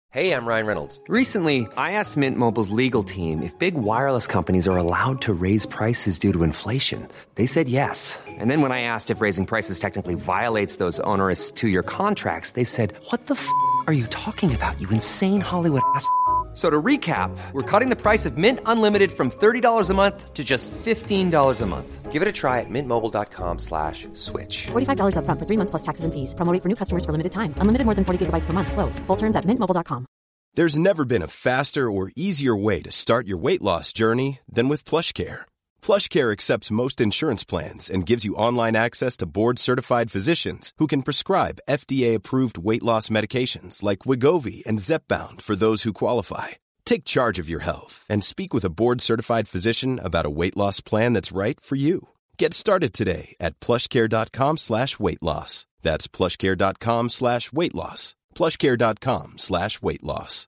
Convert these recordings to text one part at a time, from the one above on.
Hey, I'm Ryan Reynolds. Recently, I asked Mint Mobile's legal team if big wireless companies are allowed to raise prices due to inflation. They said yes. And then when I asked if raising prices technically violates those onerous two-year contracts, they said, "What the f*** are you talking about, you insane Hollywood ass?" So to recap, we're cutting the price of Mint Unlimited from $30 a month to just $15 a month. Give it a try at mintmobile.com/switch. $45 up front for 3 months plus taxes and fees. Promo rate for new customers for limited time. Unlimited more than 40 gigabytes per month. Slows full terms at mintmobile.com. There's never been a faster or easier way to start your weight loss journey than with PlushCare. PlushCare accepts most insurance plans and gives you online access to board-certified physicians who can prescribe FDA-approved weight loss medications like Wegovy and Zepbound for those who qualify. Take charge of your health and speak with a board-certified physician about a weight loss plan that's right for you. Get started today at plushcare.com/weight loss. That's plushcare.com/weight loss. plushcare.com/weight loss.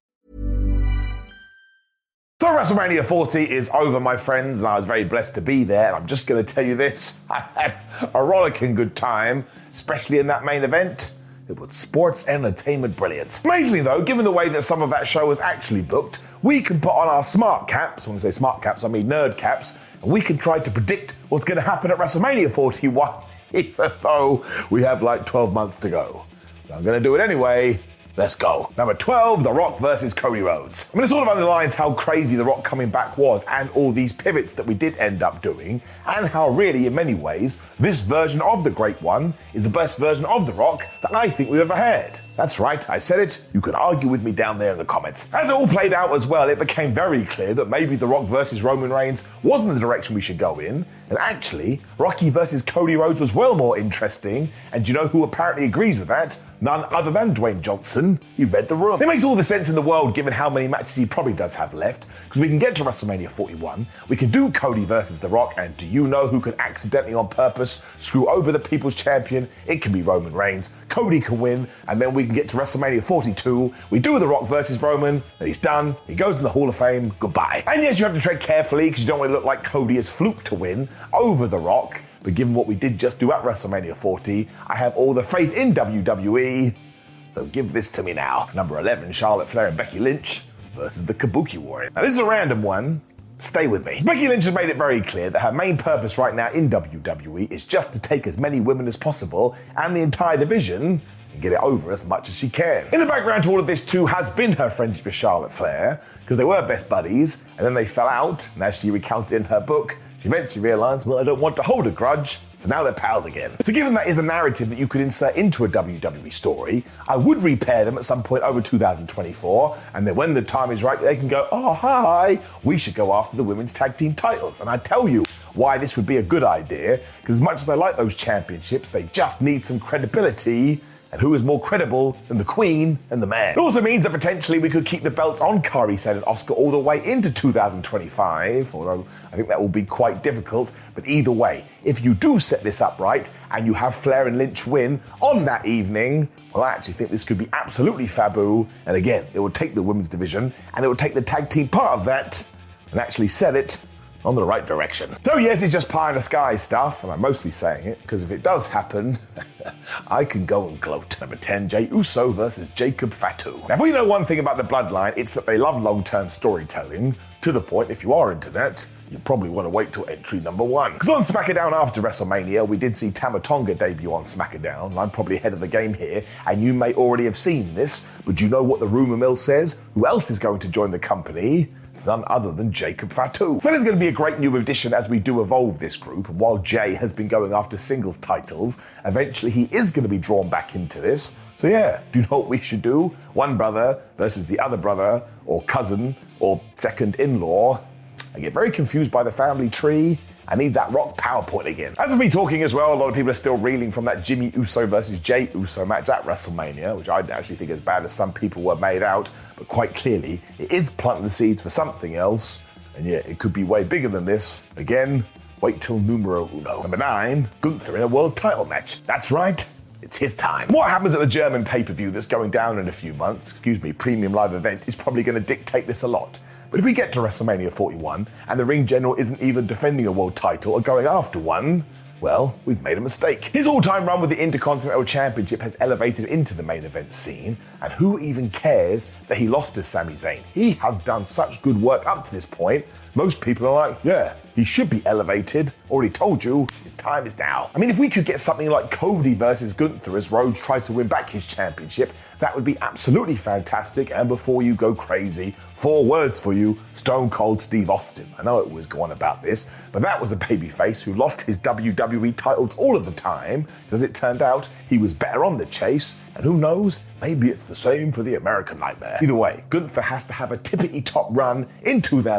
So WrestleMania 40 is over, my friends, and I was very blessed to be there. And I'm just going to tell you this. I had a rollicking good time, especially in that main event. It was sports entertainment brilliance. Amazingly, though, given the way that some of that show was actually booked, we can put on our smart caps. When I say smart caps, I mean nerd caps. And we can try to predict what's going to happen at WrestleMania 41, even though we have like 12 months to go. But I'm going to do it anyway. Let's go. Number 12, The Rock versus Cody Rhodes. I mean, it sort of underlines how crazy The Rock coming back was and all these pivots that we did end up doing, and how really, in many ways, this version of the Great One is the best version of The Rock that I think we've ever had. That's right, I said it. You can argue with me down there in the comments. As it all played out as well, it became very clear that maybe The Rock versus Roman Reigns wasn't the direction we should go in, and actually, Rocky versus Cody Rhodes was well more interesting, and you know who apparently agrees with that? None other than Dwayne Johnson. He read the room. It makes all the sense in the world given how many matches he probably does have left, because we can get to WrestleMania 41, we can do Cody versus The Rock, and do you know who can accidentally on purpose screw over the People's Champion? It can be Roman Reigns. Cody can win, and then we can get to WrestleMania 42, we do The Rock versus Roman, and he's done, he goes in the Hall of Fame, goodbye. And yes, you have to tread carefully, because you don't want to look like Cody has fluked to win over The Rock, but given what we did just do at WrestleMania 40, I have all the faith in WWE, so give this to me now. Number 11, Charlotte Flair and Becky Lynch versus the Kabuki Warrior. Now this is a random one, stay with me. Becky Lynch has made it very clear that her main purpose right now in WWE is just to take as many women as possible and the entire division and get it over as much as she can. In the background to all of this too has been her friendship with Charlotte Flair, because they were best buddies, and then they fell out, and as she recounted in her book, she eventually realised, well, I don't want to hold a grudge, so now they're pals again. So given that is a narrative that you could insert into a WWE story, I would repair them at some point over 2024, and then when the time is right, they can go, oh, hi, we should go after the women's tag team titles. And I tell you why this would be a good idea, because as much as I like those championships, they just need some credibility. And who is more credible than the Queen and the Man? It also means that potentially we could keep the belts on Kairi Sane and Asuka all the way into 2025, although I think that will be quite difficult. But either way, if you do set this up right and you have Flair and Lynch win on that evening, well, I actually think this could be absolutely faboo. And again, it would take the women's division and it would take the tag team part of that and actually set it on the right direction. So yes, it's just pie in the sky stuff, and I'm mostly saying it because if it does happen, I can go and gloat. Number 10, Jey Uso versus Jacob Fatu. Now, if we know one thing about the Bloodline, it's that they love long-term storytelling, to the point, if you are into that, you probably want to wait till entry number 1. Because on SmackDown after WrestleMania, we did see Tama Tonga debut on SmackDown, and I'm probably ahead of the game here, and you may already have seen this, but do you know what the rumour mill says? Who else is going to join the company? It's none other than Jacob Fatu. So there's going to be a great new addition as we do evolve this group, and while Jay has been going after singles titles, eventually he is going to be drawn back into this. So yeah, do you know what we should do? One brother versus the other brother, or cousin, or second in-law. I get very confused by the family tree. I need that Rock PowerPoint again. As of me talking as well, a lot of people are still reeling from that Jimmy Uso versus Jey Uso match at WrestleMania, which I don't actually think as bad as some people were made out, but quite clearly, it is planting the seeds for something else, and yeah, it could be way bigger than this. Again, wait till numero uno. Number 9, Gunther in a world title match. That's right, it's his time. What happens at the German pay-per-view that's going down in a few months, premium live event, is probably going to dictate this a lot. But if we get to WrestleMania 41 and the ring general isn't even defending a world title or going after one, well, we've made a mistake. His all-time run with the Intercontinental Championship has elevated into the main event scene, and who even cares that he lost to Sami Zayn? He has done such good work up to this point. Most people are like, yeah, he should be elevated. Already told you, his time is now. I mean, if we could get something like Cody versus Gunther as Rhodes tries to win back his championship, that would be absolutely fantastic. And before you go crazy, 4 words for you: Stone Cold Steve Austin. I know it was go on about this, but that was a babyface who lost his WWE titles all of the time, because it turned out he was better on the chase. And who knows, maybe it's the same for the American Nightmare. Either way, Gunther has to have a tippity-top run in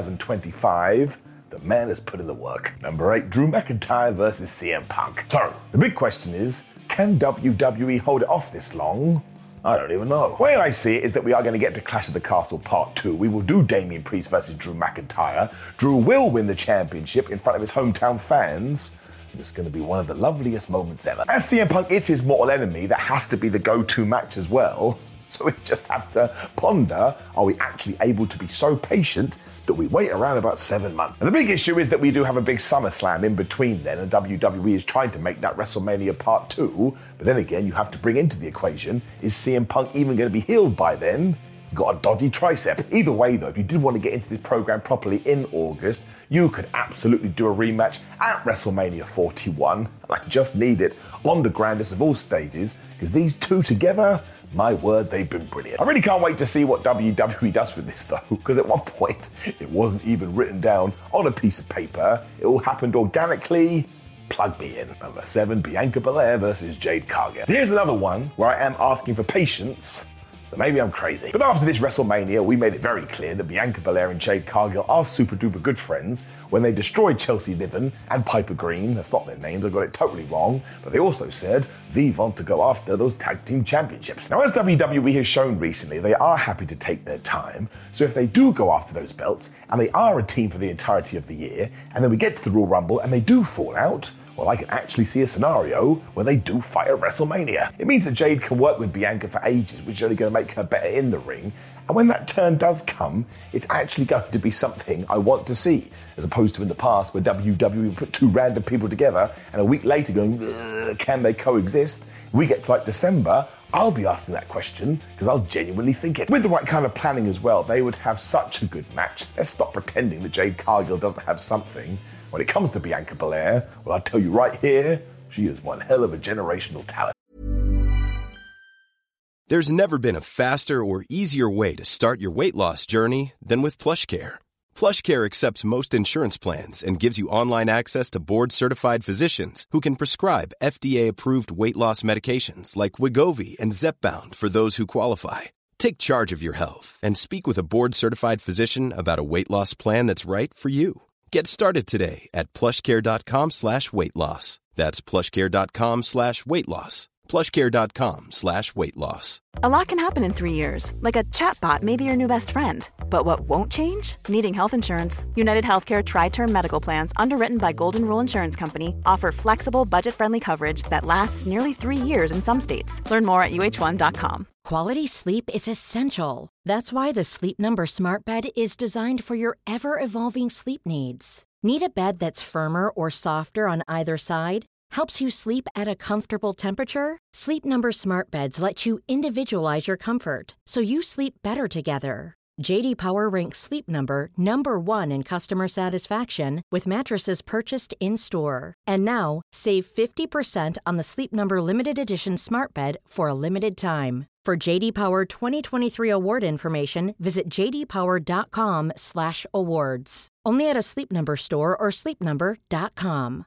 2025. The man has put in the work. Number 8, Drew McIntyre versus CM Punk. So, the big question is, can WWE hold it off this long? I don't even know. The way I see it is that we are going to get to Clash of the Castle Part 2. We will do Damian Priest versus Drew McIntyre. Drew will win the championship in front of his hometown fans. It's going to be one of the loveliest moments ever. As CM Punk is his mortal enemy, that has to be the go-to match as well. So we just have to ponder, are we actually able to be so patient that we wait around about 7 months? And the big issue is that we do have a big SummerSlam in between then, and WWE is trying to make that WrestleMania Part 2. But then again, you have to bring into the equation, is CM Punk even going to be healed by then? He's got a dodgy tricep. Either way though, if you did want to get into this program properly in August, you could absolutely do a rematch at WrestleMania 41. And I just need it on the grandest of all stages, because these two together, my word, they've been brilliant. I really can't wait to see what WWE does with this though, because at one point, it wasn't even written down on a piece of paper. It all happened organically. Plug me in. Number 7, Bianca Belair versus Jade Cargill. So here's another one where I am asking for patience. So maybe I'm crazy. But after this WrestleMania, we made it very clear that Bianca Belair and Jade Cargill are super duper good friends when they destroyed Chelsea Niven and Piper Green. That's not their names, I got it totally wrong. But they also said they want to go after those tag team championships. Now, as WWE has shown recently, they are happy to take their time. So if they do go after those belts, and they are a team for the entirety of the year, and then we get to the Royal Rumble and they do fall out, well, I can actually see a scenario where they do fight at WrestleMania. It means that Jade can work with Bianca for ages, which is only going to make her better in the ring. And when that turn does come, it's actually going to be something I want to see, as opposed to in the past where WWE put 2 random people together and a week later going, can they coexist? If we get to like December, I'll be asking that question because I'll genuinely think it. With the right kind of planning as well, they would have such a good match. Let's stop pretending that Jade Cargill doesn't have something. When it comes to Bianca Belair, well, I'll tell you right here, she is one hell of a generational talent. There's never been a faster or easier way to start your weight loss journey than with PlushCare. PlushCare accepts most insurance plans and gives you online access to board-certified physicians who can prescribe FDA-approved weight loss medications like Wegovy and Zepbound for those who qualify. Take charge of your health and speak with a board-certified physician about a weight loss plan that's right for you. Get started today at plushcare.com/weight loss. That's plushcare.com/weight loss. plushcare.com/weight loss. A lot can happen in 3 years, like a chatbot may be your new best friend. But what won't change? Needing health insurance. United Healthcare Tri-Term Medical Plans, underwritten by Golden Rule Insurance Company, offer flexible, budget-friendly coverage that lasts nearly 3 years in some states. Learn more at uh1.com. Quality sleep is essential. That's why the Sleep Number Smart Bed is designed for your ever-evolving sleep needs. Need a bed that's firmer or softer on either side? Helps you sleep at a comfortable temperature? Sleep Number Smart Beds let you individualize your comfort, so you sleep better together. J.D. Power ranks Sleep Number number 1 in customer satisfaction with mattresses purchased in-store. And now, save 50% on the Sleep Number Limited Edition Smart Bed for a limited time. For J.D. Power 2023 award information, visit jdpower.com/awards. Only at a Sleep Number store or sleepnumber.com.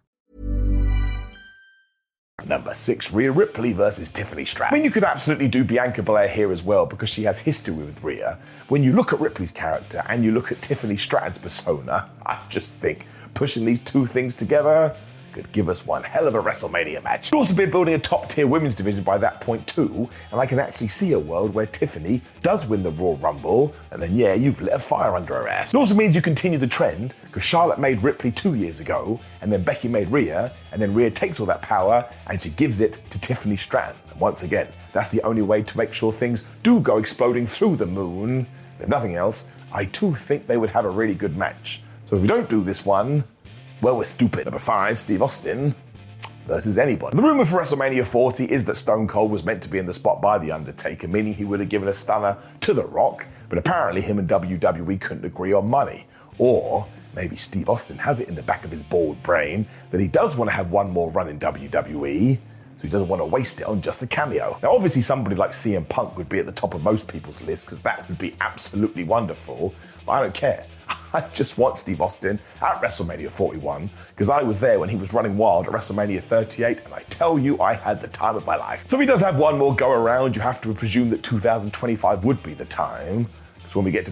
Number 6, Rhea Ripley versus Tiffany Stratton. I mean, you could absolutely do Bianca Belair here as well because she has history with Rhea. When you look at Ripley's character and you look at Tiffany Stratton's persona, I just think pushing these two things together could give us one hell of a WrestleMania match. We've also been building a top-tier women's division by that point too, and I can actually see a world where Tiffany does win the Royal Rumble, and then you've lit a fire under her ass. It also means you continue the trend, because Charlotte made Ripley 2 years ago, and then Becky made Rhea, and then Rhea takes all that power, and she gives it to Tiffany Stratton. And once again, that's the only way to make sure things do go exploding through the moon. If nothing else, I too think they would have a really good match. So if we don't do this one, well, we're stupid. Number 5, Steve Austin versus anybody. The rumor for WrestleMania 40 is that Stone Cold was meant to be in the spot by The Undertaker, meaning he would have given a stunner to The Rock, but apparently him and WWE couldn't agree on money. Or maybe Steve Austin has it in the back of his bald brain that he does want to have one more run in WWE, so he doesn't want to waste it on just a cameo. Now, obviously, somebody like CM Punk would be at the top of most people's list because that would be absolutely wonderful, but I don't care. I just want Steve Austin at WrestleMania 41 because I was there when he was running wild at WrestleMania 38, and I tell you, I had the time of my life. So if he does have one more go around, you have to presume that 2025 would be the time, because when we get to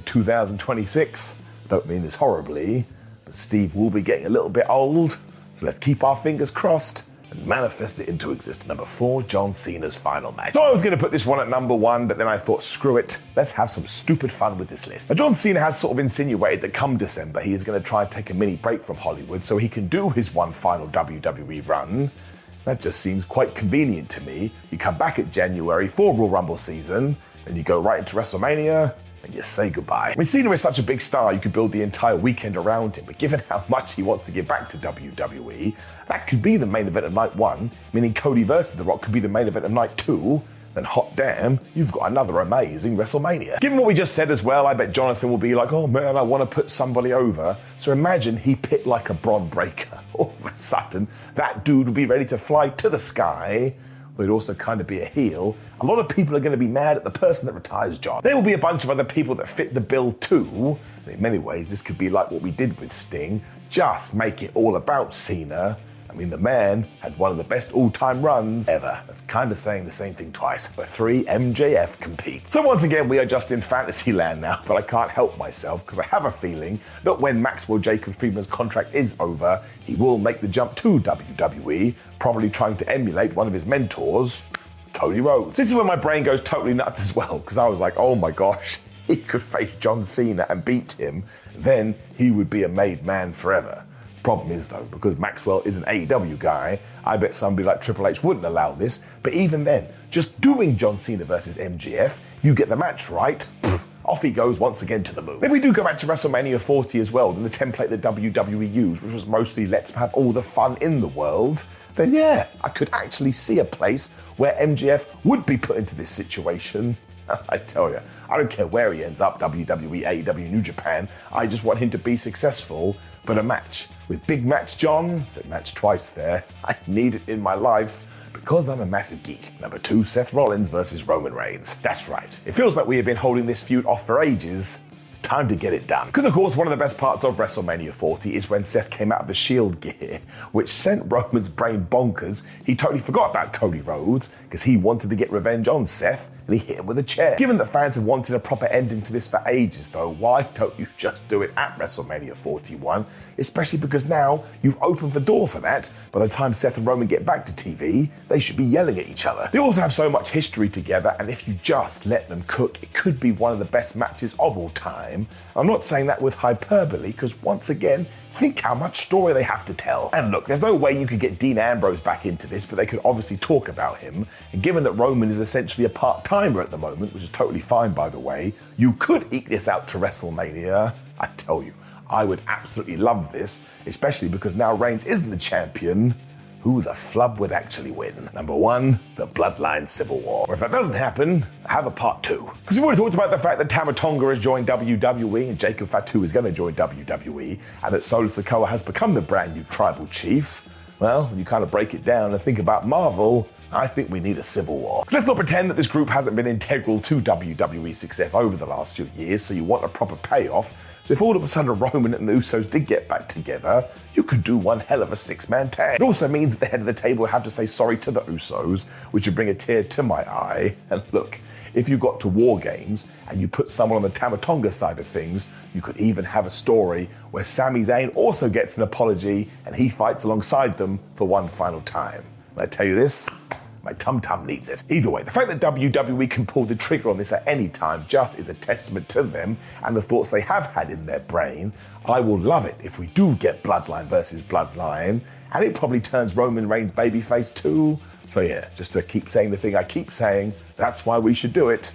2026, I don't mean this horribly, but Steve will be getting a little bit old, so let's keep our fingers crossed and manifest it into existence. Number 4, John Cena's final match. So I was going to put this one at number 1, but then I thought, screw it, let's have some stupid fun with this list. Now, John Cena has sort of insinuated that come December, he is going to try and take a mini break from Hollywood so he can do his one final WWE run. That just seems quite convenient to me. You come back at January for Royal Rumble season, and you go right into WrestleMania, and you say goodbye. I mean, Cena is such a big star, you could build the entire weekend around him, but given how much he wants to give back to WWE, that could be the main event of night 1, meaning Cody versus The Rock could be the main event of night 2, then hot damn, you've got another amazing WrestleMania. Given what we just said as well, I bet Jonathan will be like, oh man, I want to put somebody over. So imagine he picked like a Bron Breakker. All of a sudden, that dude would be ready to fly to the sky, but he'd also kind of be a heel. A lot of people are going to be mad at the person that retires John. There will be a bunch of other people that fit the bill too. And in many ways, this could be like what we did with Sting. Just make it all about Cena. I mean, the man had one of the best all-time runs ever. That's kind of saying the same thing twice. But 3, MJF competes. So once again, we are just in fantasy land now, but I can't help myself because I have a feeling that when Maxwell Jacob Friedman's contract is over, he will make the jump to WWE, probably trying to emulate one of his mentors, Cody Rhodes. This is when my brain goes totally nuts as well, because I was like, oh my gosh, he could face John Cena and beat him, then he would be a made man forever. Problem is though, because Maxwell is an AEW guy, I bet somebody like Triple H wouldn't allow this, but even then, just doing John Cena versus MJF, you get the match right, off he goes once again to the moon. If we do go back to WrestleMania 40 as well, then the template that WWE used, which was mostly let's have all the fun in the world, then yeah, I could actually see a place where MJF would be put into this situation. I tell you, I don't care where he ends up, WWE, AEW, New Japan, I just want him to be successful, but a match with Big Match John, said match twice there, I need it in my life because I'm a massive geek. Number 2, Seth Rollins versus Roman Reigns. That's right, it feels like we have been holding this feud off for ages. It's time to get it done. Because of course, one of the best parts of WrestleMania 40 is when Seth came out of the Shield gear, which sent Roman's brain bonkers. He totally forgot about Cody Rhodes because he wanted to get revenge on Seth and he hit him with a chair. Given that fans have wanted a proper ending to this for ages though, why don't you just do it at WrestleMania 41? Especially because now you've opened the door for that. By the time Seth and Roman get back to TV, they should be yelling at each other. They also have so much history together, and if you just let them cook, it could be one of the best matches of all time. I'm not saying that with hyperbole, because once again, think how much story they have to tell. And look, there's no way you could get Dean Ambrose back into this, but they could obviously talk about him. And given that Roman is essentially a part-timer at the moment, which is totally fine by the way, you could eke this out to WrestleMania. I tell you, I would absolutely love this, especially because now Reigns isn't the champion. Who the flub would actually win? Number 1, the Bloodline Civil War. Or if that doesn't happen, have a part 2. Because we've already talked about the fact that Tama Tonga has joined WWE and Jacob Fatu is going to join WWE and that Solo Sikoa has become the brand new tribal chief. Well, when you kind of break it down and think about Marvel, I think we need a civil war. So let's not pretend that this group hasn't been integral to WWE's success over the last few years, so you want a proper payoff. So if all of a sudden Roman and the Usos did get back together, you could do one hell of a 6-man tag. It also means that the head of the table would have to say sorry to the Usos, which would bring a tear to my eye. And look, if you got to War Games and you put someone on the Tama Tonga side of things, you could even have a story where Sami Zayn also gets an apology and he fights alongside them for one final time. And I tell you this, my tum-tum needs it. Either way, the fact that WWE can pull the trigger on this at any time just is a testament to them and the thoughts they have had in their brain. I will love it if we do get Bloodline versus Bloodline, and it probably turns Roman Reigns babyface too. So yeah, just to keep saying the thing I keep saying, that's why we should do it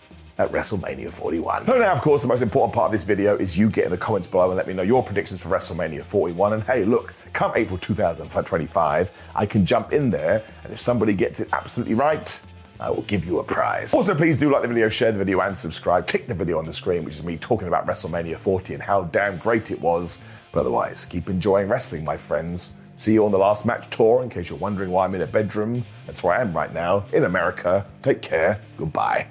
at WrestleMania 41. So now, of course, the most important part of this video is you get in the comments below and let me know your predictions for WrestleMania 41. And hey, look, come April 2025, I can jump in there, and if somebody gets it absolutely right, I will give you a prize. Also, please do like the video, share the video, and subscribe. Click the video on the screen, which is me talking about WrestleMania 40 and how damn great it was. But otherwise, keep enjoying wrestling, my friends. See you on the Last Match tour, in case you're wondering why I'm in a bedroom. That's where I am right now, in America. Take care. Goodbye.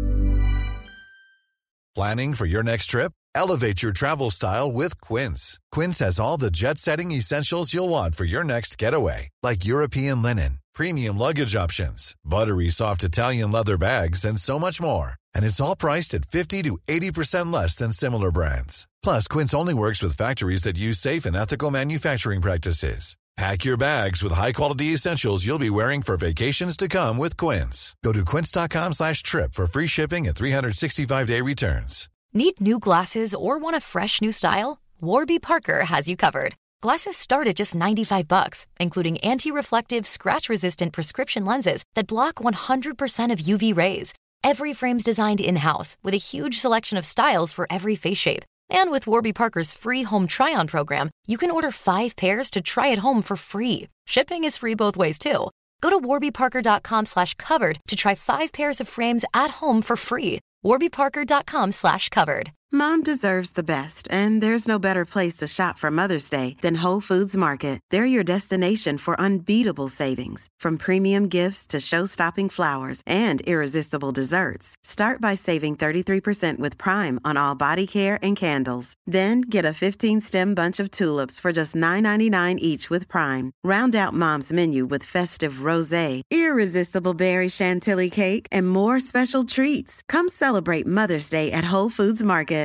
Planning for your next trip? Elevate your travel style with Quince. Quince has all the jet-setting essentials you'll want for your next getaway, like European linen, premium luggage options, buttery soft Italian leather bags, and so much more. And it's all priced at 50 to 80% less than similar brands. Plus, Quince only works with factories that use safe and ethical manufacturing practices. Pack your bags with high-quality essentials you'll be wearing for vacations to come with Quince. Go to quince.com/trip for free shipping and 365-day returns. Need new glasses or want a fresh new style? Warby Parker has you covered. Glasses start at just $95, including anti-reflective, scratch-resistant prescription lenses that block 100% of UV rays. Every frame's designed in-house with a huge selection of styles for every face shape. And with Warby Parker's free home try-on program, you can order 5 pairs to try at home for free. Shipping is free both ways, too. Go to warbyparker.com/covered to try 5 pairs of frames at home for free. warbyparker.com/covered. Mom deserves the best, and there's no better place to shop for Mother's Day than Whole Foods Market. They're your destination for unbeatable savings, from premium gifts to show-stopping flowers and irresistible desserts. Start by saving 33% with Prime on all body care and candles. Then get a 15-stem bunch of tulips for just $9.99 each with Prime. Round out Mom's menu with festive rosé, irresistible berry chantilly cake, and more special treats. Come celebrate Mother's Day at Whole Foods Market.